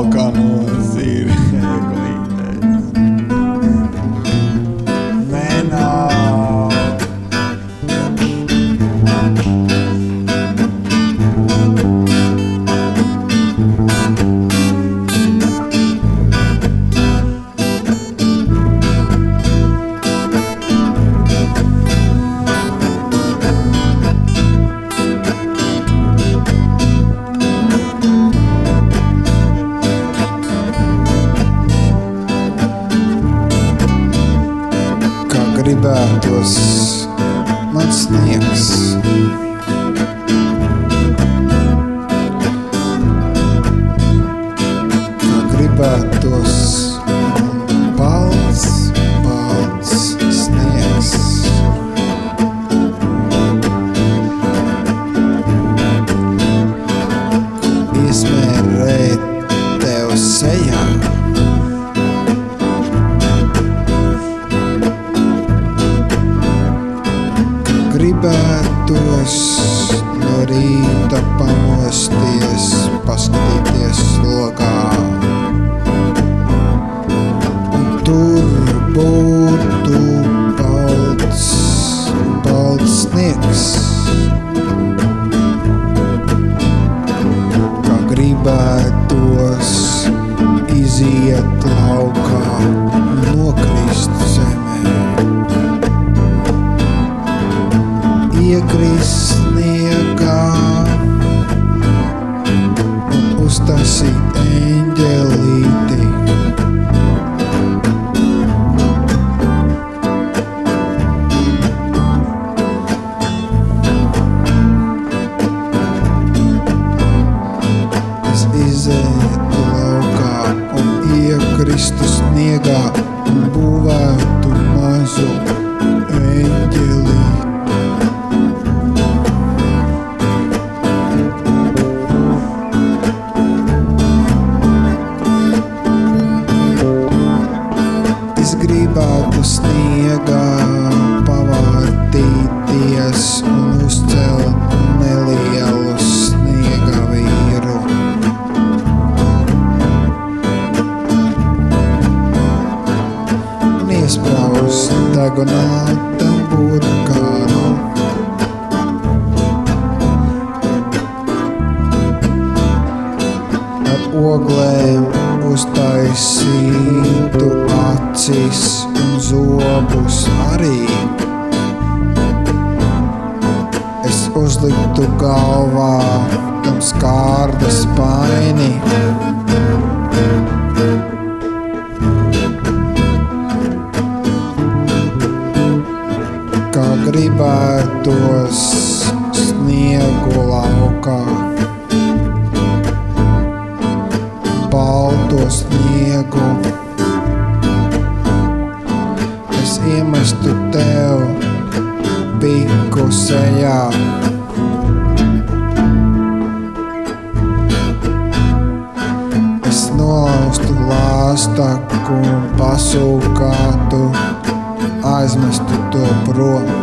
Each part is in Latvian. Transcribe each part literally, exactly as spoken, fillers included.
laukā no zirglītes. Nenāk. Gribētos man sniegs, kā gribētos man balts, balts sniegs. Iesmērēt tev sejā, gribētos no rīta pamosties, paskatīties logā, un tur būtu balts, balts sniegs. Kā gribētos iziet laukā, nokrist zemē, iekrist sniegā un uztaisīt eņģelīti. Es izētu laukā un iekristu sniegā un būvētu mazu eņģelīti. Gribētu sniegā pavārtīties un uzcelt nelielu sniega vīru. Un iespraust degunā tam burkānu. Ar oglēm uztaisītu acis un zobus arī. Es uzliktu galvā tam skārdas paini. Kā gribētos sniegu laukā, balto sniegu. Es iemestu tev piku sejā. Es nolaustu lāstaku un pasūkātu, aizmestu to prom.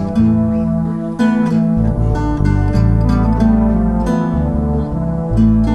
you